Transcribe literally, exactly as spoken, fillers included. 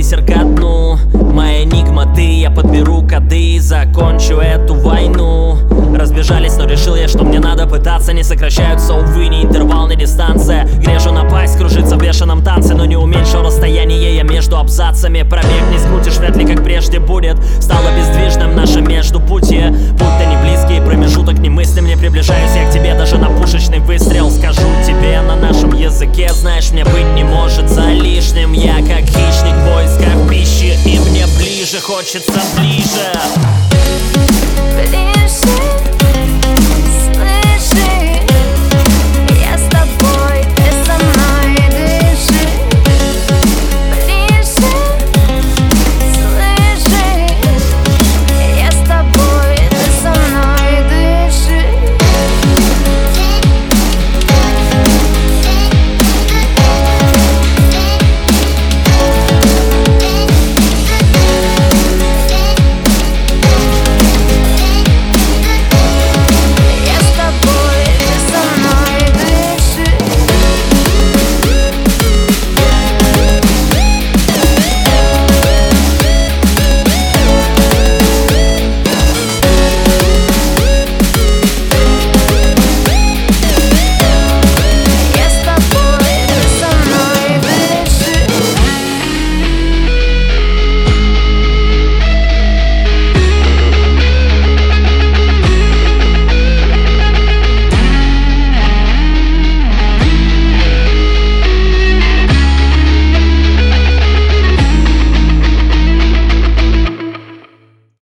бисер ко дну. Моя энигма ты, я подберу коды и закончу эту войну. Разбежались, но решил я, что мне надо пытаться. Не сокращаются, увы, ни интервал, ни дистанция. Грежу напасть, кружиться в бешеном танце, но не уменьшил расстояние я между абзацами. Пробег не скрутишь, вряд ли как прежде будет. Стало бездвижным наше междупутье. Будто не близкий промежуток немыслим. Не приближаюсь я к тебе даже на пушечный выстрел. Скажу тебе на нашем языке, знаешь, мне быть не может за лишним. Я как хищник в поисках пищи, и мне ближе хочется ближе.